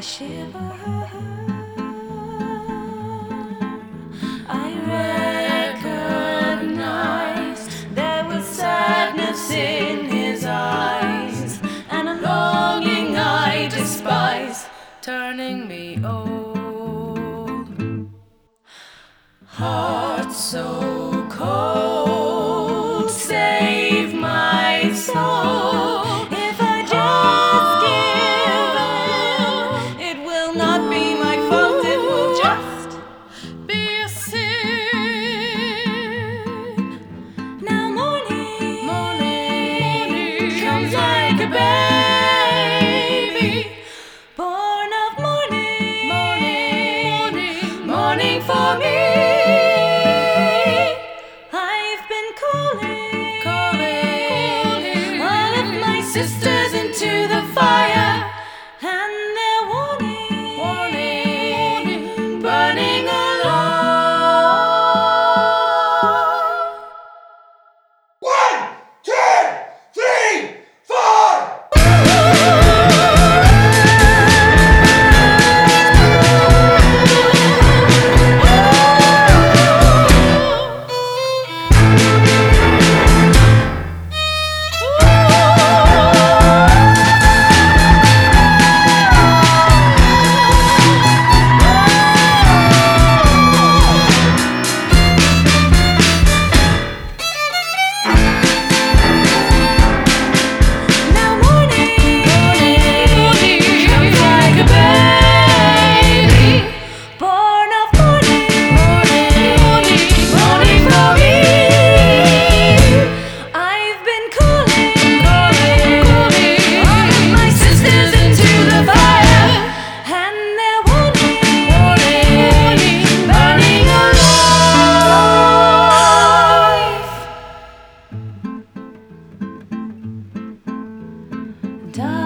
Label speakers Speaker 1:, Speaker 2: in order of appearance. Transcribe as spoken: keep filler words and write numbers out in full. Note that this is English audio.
Speaker 1: shiver. I recognized there was sadness in his eyes, and a longing I despise, turning me old. Heart so cold, save my soul. If I just give in, it will not be my fault, it will just be a sin. Now morning, morning, comes like a baby, born of morning, morning, morning for me. I've been calling, calling all of my sisters into the fire, and they're warning, warning, burning alive.
Speaker 2: One, two, three, four.
Speaker 1: Die.